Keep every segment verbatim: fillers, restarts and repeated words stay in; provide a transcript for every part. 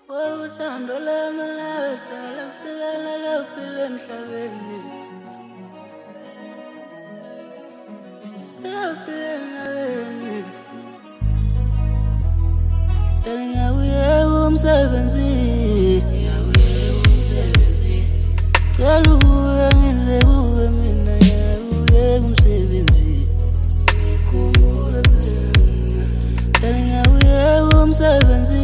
Uthando lami lathala silala lophila emhlabeni. Silaphila emhlabeni. Dala ngiyawuyeka umsebenzi. Dala ubuye ngize kuwe mina ngiyawuyeka umsebenzi. Dala ngiyawuyeka umsebenzi.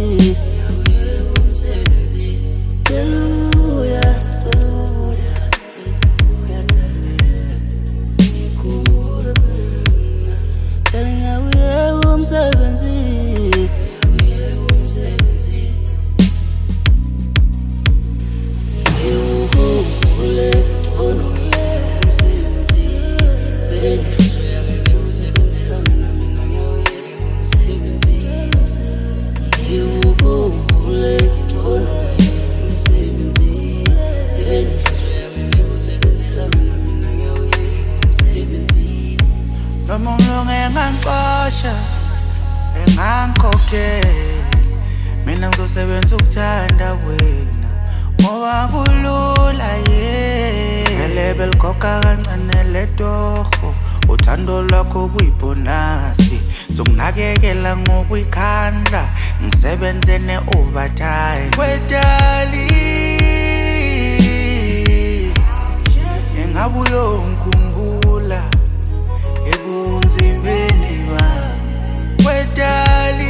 Engangqosha engangkhokhe mina ngizosebenza ukuthanda wena ngoba kulula ye elebe likhokha kancane letoho uthando lwakho kuyibonasi zokunakekela ngokuyikhandla ngisebenze ne-overtime kwedali engabuyo ngikhumbula ebunzimeni bami kwedali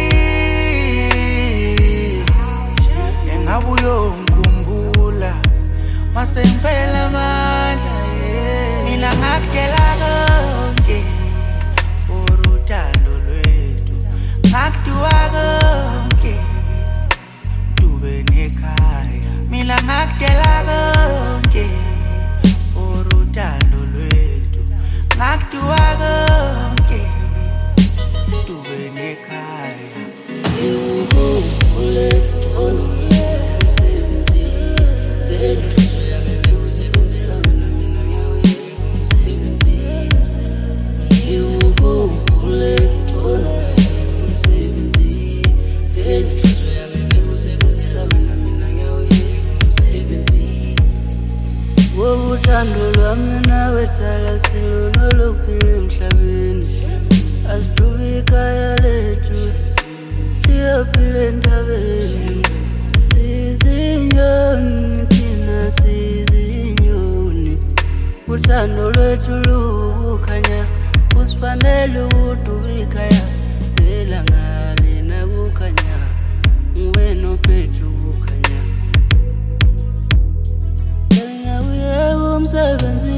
engabuyo ngikhumbula mase ngiphela amandla mina ngakudela konke for uthando lwethu ngakudua konke dube nekhaya mina ngakudela konke for uthando lwethu ngakudua konke dube nekhaya ule ono umsebenzi vele soyamele usebenzela mina mina ngiyawuyeka umsebenzi ule ono umsebenzi vele soyamele usebenzela mina mina ngiyawuyeka umsebenzi wobuthando lwami nawe dala silona lophila emhlabeni asidubi ikhaya lethu siyaphila entabeni sizinyoni thina sizinyoni uthando lwethu lukhanya usifanele udubi ikhaya lelanga lena kukhanya ngibe nophethu kukhanya umsebenzi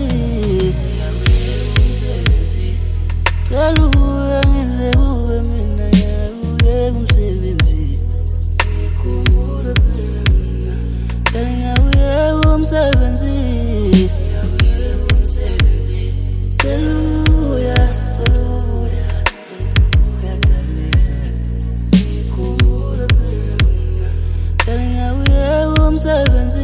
dala ubuye ngize kuwe mina ngiyawuyeka umsebenzi ngikhumbula phela mina dala ngiyawuyeka umsebenzi dala ubuya dala ubuya dala ngikhumbula phela mina dala ngiyawuyeka umsebenzi